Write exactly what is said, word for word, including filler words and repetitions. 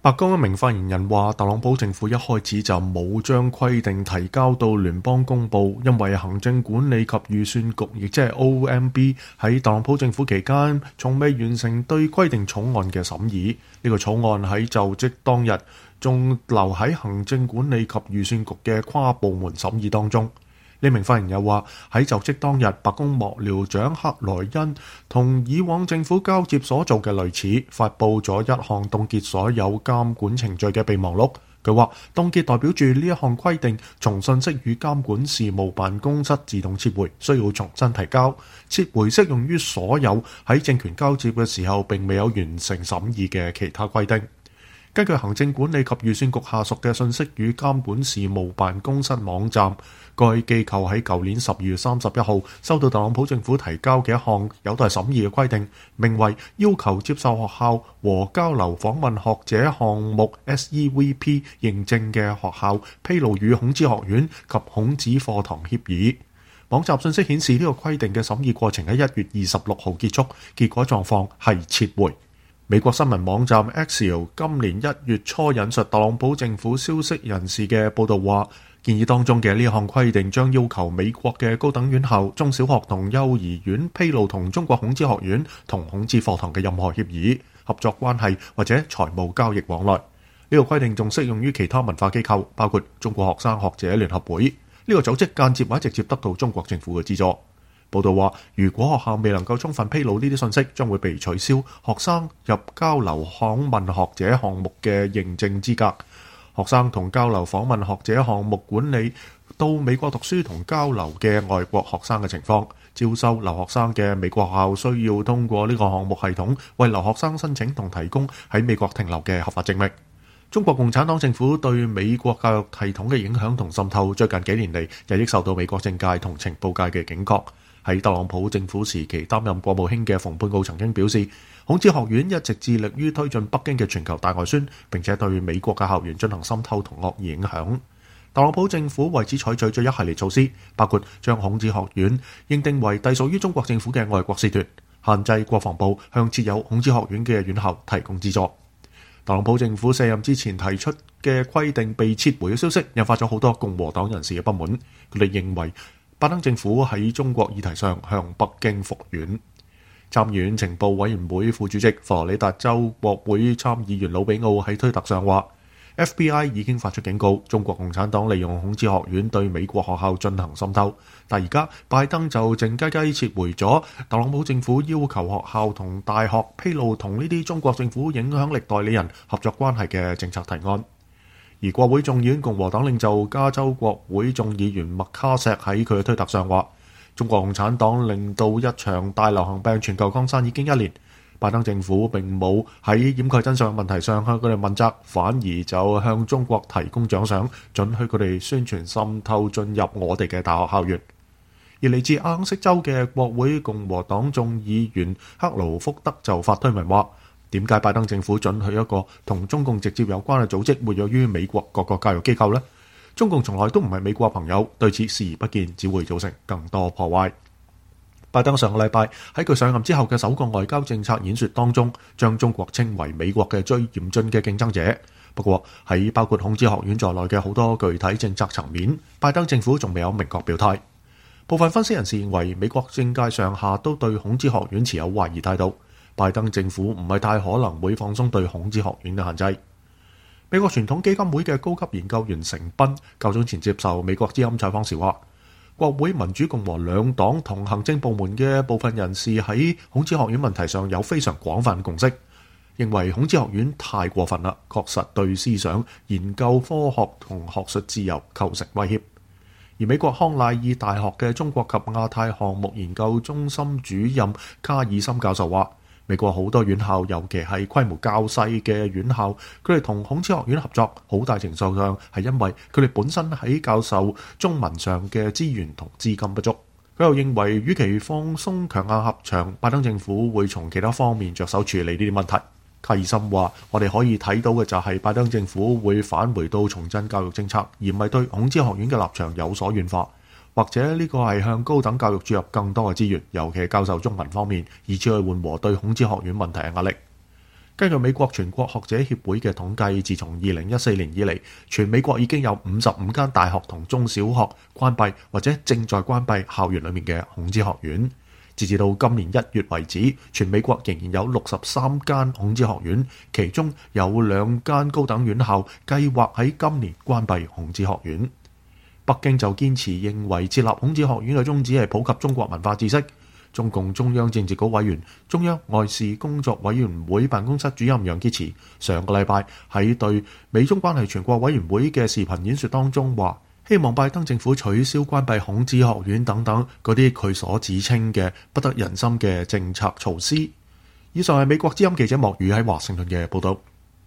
白宮一名發言人話，特朗普政府一開始就冇將規定提交到聯邦公佈，因為行政管理及預算局，亦即係 O M B 喺特朗普政府期間從未完成對規定草案嘅審議。呢、這個草案喺就職當日仲留喺行政管理及預算局嘅跨部門審議當中。呢名發言人話，喺就職當日，白宮幕僚長克萊恩同以往政府交接所做嘅類似，發布咗一項凍結所有監管程序嘅備忘錄。佢話凍結代表住呢一項規定從信息與監管事務辦公室自動撤回，需要重新提交。撤回適用於所有喺政權交接嘅時候並未有完成審議嘅其他規定。根據行政管理及預算局下屬嘅信息與監管事務辦公室網站，該機構喺舊年十二月三十一號收到特朗普政府提交嘅一項有待審議嘅規定，名為要求接受學校和交流訪問學者項目 S E V P 認證嘅學校披露與孔子學院及孔子課堂協議。網站信息顯示，呢個規定嘅審議過程喺一月二十六號結束，結果狀況係撤回。美國新聞網站 Axios 今年一月初引述特朗普政府消息人士嘅報導話，建議當中嘅呢項規定將要求美國嘅高等院校、中小學同幼兒園披露同中國孔子學院同孔子課堂嘅任何協議、合作關係或者財務交易往來。呢、這個規定仲適用於其他文化機構，包括中國學生學者聯合會。呢、這個組織間接或者直接得到中國政府嘅資助。報道話，如果學校未能夠充分披露呢啲信息，將會被取消學生入交流訪問學者項目嘅認證資格。學生同交流訪問學者項目管理到美國讀書同交流嘅外國學生嘅情況，招收留學生嘅美國學校需要通過呢個項目系統為留學生申請同提供喺美國停留嘅合法證明。中國共產黨政府對美國教育系統嘅影響同滲透，最近幾年嚟日益受到美國政界同情報界嘅警覺。喺特朗普政府時期擔任國務卿嘅蓬佩奧曾經表示，孔子學院一直致力於推進北京嘅全球大外宣，並且對美國嘅校園進行滲透同惡意影響。特朗普政府為此採取咗一系列措施，包括將孔子學院認定為隸屬於中國政府嘅外國使團，限制國防部向設有孔子學院嘅院校提供資助。特朗普政府卸任之前提出嘅規定被撤回嘅消息，引發咗好多共和黨人士嘅不滿。佢哋認為拜登政府喺中國議題上向北京服軟。參議院情報委員會副主席佛羅里達州國會參議員魯比奧喺推特上話， F B I 已經發出警告，中國共產黨利用孔子學院對美國學校進行滲透。但而家拜登就靜雞雞撤回咗特朗普政府要求學校同大學披露同呢啲中國政府影響力代理人合作關係嘅政策提案。而國會眾議院共和黨領袖加州國會眾議員麥卡錫喺佢嘅推特上話，中國共產黨令到一場大流行病全球擴散已經一年，拜登政府並冇喺掩蓋真相嘅問題上向佢哋問責，反而就向中國提供獎賞，准許佢哋宣傳滲透進入我哋嘅大學校園。而嚟自阿肯色州嘅國會共和黨眾議員克勞福德就發推文話，點解拜登政府准許一個同中共直接有關嘅組織活躍於美國各個教育機構呢？中共從來都唔係美國朋友，對此視而不見，只會造成更多破壞。拜登上個禮拜喺佢上任之後嘅首個外交政策演說當中，將中國稱為美國嘅最嚴峻嘅競爭者。不過喺包括孔子學院在內嘅好多具體政策層面，拜登政府仲未有明確表態。部分分析人士認為，美國政界上下都對孔子學院持有懷疑態度。拜登政府唔係太可能會放鬆對孔子學院嘅限制。美國傳統基金會嘅高級研究員成斌較早前接受美國之音採訪時話，國會民主共和兩黨同行政部門嘅部分人士喺孔子學院問題上有非常廣泛共識，認為孔子學院太過分啦，確實對思想、研究科學同學術自由構成威脅。而美國康奈爾大學嘅中國及亞太項目研究中心主任卡爾森教授話，美國好多院校，尤其係規模較細嘅院校，佢哋同孔子學院合作，好大程度上係因為佢哋本身喺教授中文上嘅資源同資金不足。佢又認為，與其放鬆強硬合場，拜登政府會從其他方面着手處理呢啲問題。卡爾森話，我哋可以睇到嘅就係拜登政府會返回到重振教育政策，而唔係對孔子學院嘅立場有所軟化。或者呢個係向高等教育注入更多嘅資源，尤其係教授中文方面，以此去緩和對孔子學院問題嘅壓力。 根據美國全國學者協會嘅統計，自從二零一四年以嚟，全美國已經有五十五間大學同中小學關閉或者正在關閉校園裡面嘅孔子學院。截至到今年一月為止，全美國仍然有六十三間孔子學院，其中有兩間高等院校計劃喺今年關閉孔子學院。北京就堅持認為設立孔子學院嘅宗旨係普及中國文化知識。中共中央政治局委員、中央外事工作委員會辦公室主任楊潔篪上個禮拜喺對美中關係全國委員會嘅視頻演說當中話，希望拜登政府取消關閉孔子學院等等嗰啲佢所指稱嘅不得人心嘅政策措施。以上係美國之音記者莫宇喺華盛頓嘅報道。